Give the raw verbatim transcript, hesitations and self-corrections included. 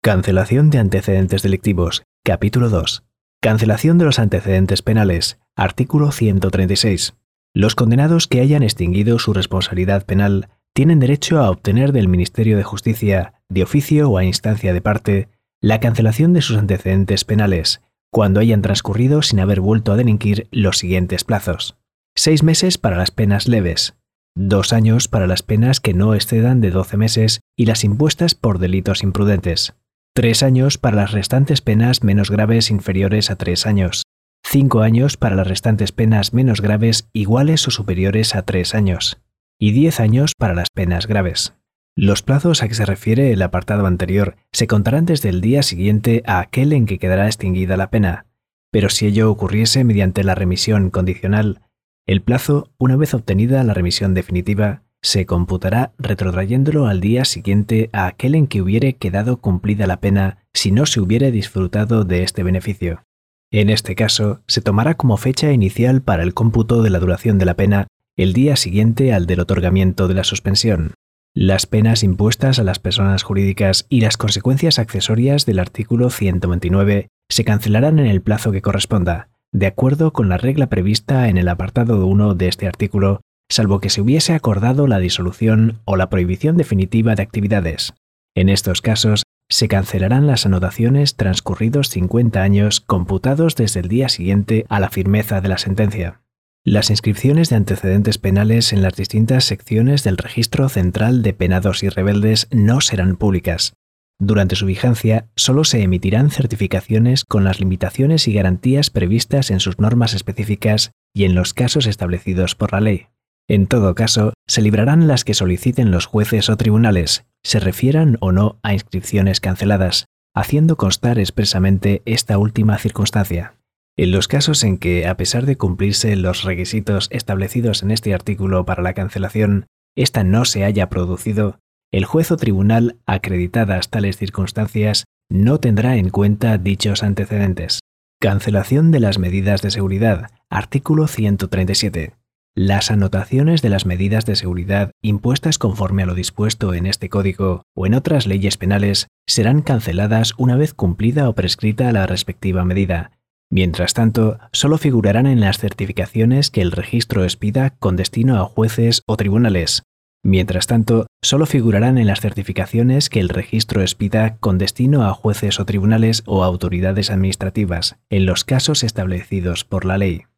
Cancelación de antecedentes delictivos. Capítulo dos. Cancelación de los antecedentes penales. Artículo ciento treinta y seis. Los condenados que hayan extinguido su responsabilidad penal tienen derecho a obtener del Ministerio de Justicia, de oficio o a instancia de parte, la cancelación de sus antecedentes penales, cuando hayan transcurrido sin haber vuelto a delinquir los siguientes plazos. Seis meses para las penas leves. Dos años para las penas que no excedan de doce meses y las impuestas por delitos imprudentes. Tres años para las restantes penas menos graves inferiores a tres años. Cinco años para las restantes penas menos graves iguales o superiores a tres años. Y diez años para las penas graves. Los plazos a que se refiere el apartado anterior se contarán desde el día siguiente a aquel en que quedará extinguida la pena, pero si ello ocurriese mediante la remisión condicional, el plazo, una vez obtenida la remisión definitiva, se computará retrotrayéndolo al día siguiente a aquel en que hubiere quedado cumplida la pena si no se hubiere disfrutado de este beneficio. En este caso, se tomará como fecha inicial para el cómputo de la duración de la pena el día siguiente al del otorgamiento de la suspensión. Las penas impuestas a las personas jurídicas y las consecuencias accesorias del artículo ciento veintinueve se cancelarán en el plazo que corresponda, de acuerdo con la regla prevista en el apartado uno de este artículo, salvo que se hubiese acordado la disolución o la prohibición definitiva de actividades. En estos casos, se cancelarán las anotaciones transcurridos cincuenta años computados desde el día siguiente a la firmeza de la sentencia. Las inscripciones de antecedentes penales en las distintas secciones del Registro Central de Penados y Rebeldes no serán públicas. Durante su vigencia, solo se emitirán certificaciones con las limitaciones y garantías previstas en sus normas específicas y en los casos establecidos por la ley. En todo caso, se librarán las que soliciten los jueces o tribunales, se refieran o no a inscripciones canceladas, haciendo constar expresamente esta última circunstancia. En los casos en que, a pesar de cumplirse los requisitos establecidos en este artículo para la cancelación, ésta no se haya producido, el juez o tribunal, acreditadas tales circunstancias, no tendrá en cuenta dichos antecedentes. Cancelación de las medidas de seguridad. Artículo ciento treinta y siete. Las anotaciones de las medidas de seguridad impuestas conforme a lo dispuesto en este código o en otras leyes penales serán canceladas una vez cumplida o prescrita la respectiva medida. Mientras tanto, solo figurarán en las certificaciones que el registro expida con destino a jueces o tribunales. Mientras tanto, solo figurarán en las certificaciones que el registro expida con destino a jueces o tribunales o autoridades administrativas, en los casos establecidos por la ley.